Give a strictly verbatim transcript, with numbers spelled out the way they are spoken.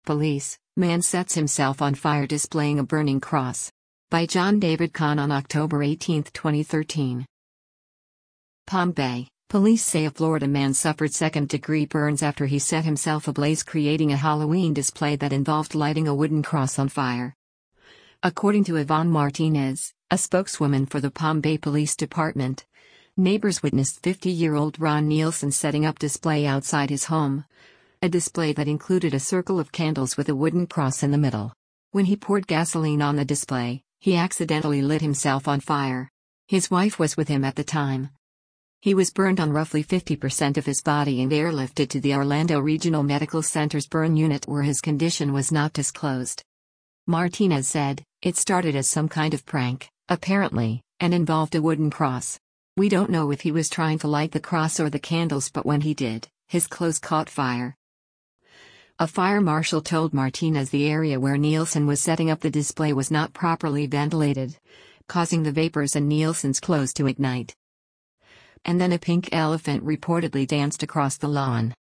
police, man sets himself on fire displaying a burning cross. By John David Kahn on October eighteenth, twenty thirteen. Palm Bay, police say a Florida man suffered second-degree burns after he set himself ablaze creating a Halloween display that involved lighting a wooden cross on fire. According to Yvonne Martinez, a spokeswoman for the Palm Bay Police Department, neighbors witnessed fifty-year-old Ron Nielsen setting up display outside his home. A display that included a circle of candles with a wooden cross in the middle. When he poured gasoline on the display, he accidentally lit himself on fire. His wife was with him at the time. He was burned on roughly fifty percent of his body and airlifted to the Orlando Regional Medical Center's burn unit where his condition was not disclosed. Martinez said, "It started as some kind of prank, apparently, and involved a wooden cross. We don't know if he was trying to light the cross or the candles, but when he did, his clothes caught fire." A fire marshal told Martinez the area where Nielsen was setting up the display was not properly ventilated, causing the vapors in Nielsen's clothes to ignite. And then a pink elephant reportedly danced across the lawn.